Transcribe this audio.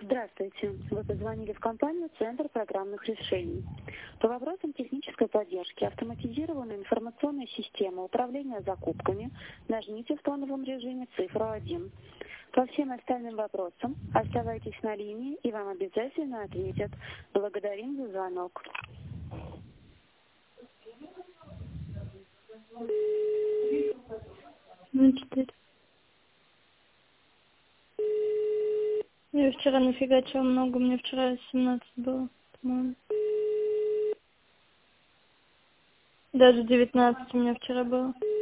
Здравствуйте. Вы позвонили в компанию «Центр программных решений». По вопросам технической поддержки автоматизированной информационной системы управления закупками нажмите в тоновом режиме цифру 1. По всем остальным вопросам оставайтесь на линии, и вам обязательно ответят. Благодарим за звонок. Я вчера нафигачила много, у меня вчера 17 было, по-моему. Даже 19 у меня вчера было.